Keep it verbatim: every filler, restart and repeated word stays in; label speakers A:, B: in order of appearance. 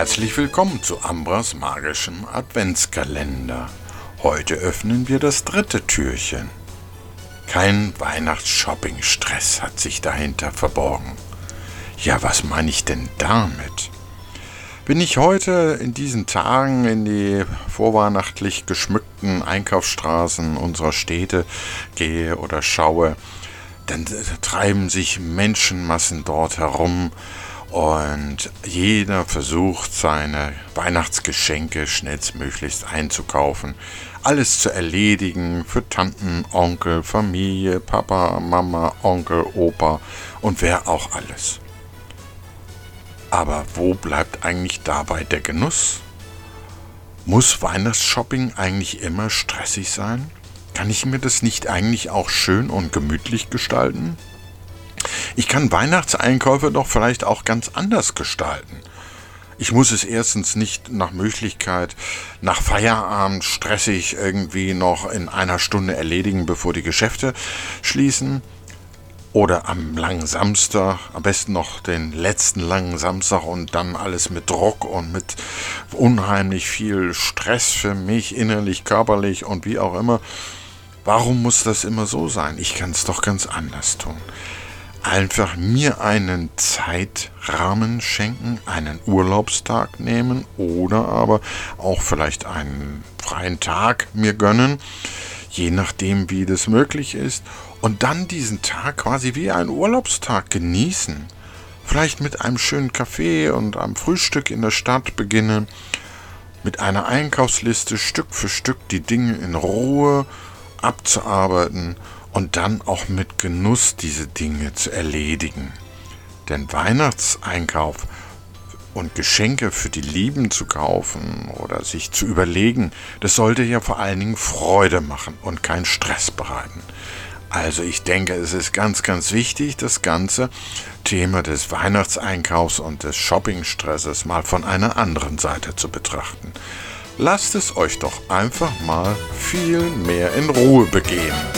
A: Herzlich willkommen zu Ambras magischem Adventskalender. Heute öffnen wir das dritte Türchen. Kein Weihnachts-Shopping-Stress hat sich dahinter verborgen. Ja, was meine ich denn damit? Wenn ich heute in diesen Tagen in die vorweihnachtlich geschmückten Einkaufsstraßen unserer Städte gehe oder schaue, dann treiben sich Menschenmassen dort herum und jeder versucht, seine Weihnachtsgeschenke schnellstmöglichst einzukaufen, alles zu erledigen für Tanten, Onkel, Familie, Papa, Mama, Onkel, Opa und wer auch alles. Aber wo bleibt eigentlich dabei der Genuss? Muss Weihnachtsshopping eigentlich immer stressig sein? Kann ich mir das nicht eigentlich auch schön und gemütlich gestalten? Ich kann Weihnachtseinkäufe doch vielleicht auch ganz anders gestalten. Ich muss es erstens nicht nach Möglichkeit nach Feierabend stressig irgendwie noch in einer Stunde erledigen, bevor die Geschäfte schließen. Oder am langen Samstag, am besten noch den letzten langen Samstag und dann alles mit Druck und mit unheimlich viel Stress für mich, innerlich, körperlich und wie auch immer. Warum muss das immer so sein? Ich kann es doch ganz anders tun. Einfach mir einen Zeitrahmen schenken, einen Urlaubstag nehmen oder aber auch vielleicht einen freien Tag mir gönnen, je nachdem wie das möglich ist, und dann diesen Tag quasi wie einen Urlaubstag genießen. Vielleicht mit einem schönen Kaffee und einem Frühstück in der Stadt beginnen, mit einer Einkaufsliste Stück für Stück die Dinge in Ruhe abzuarbeiten und dann auch mit Genuss diese Dinge zu erledigen. Denn Weihnachtseinkauf und Geschenke für die Lieben zu kaufen oder sich zu überlegen, das sollte ja vor allen Dingen Freude machen und keinen Stress bereiten. Also ich denke, es ist ganz, ganz wichtig, das ganze Thema des Weihnachtseinkaufs und des Shoppingstresses mal von einer anderen Seite zu betrachten. Lasst es euch doch einfach mal viel mehr in Ruhe begehen.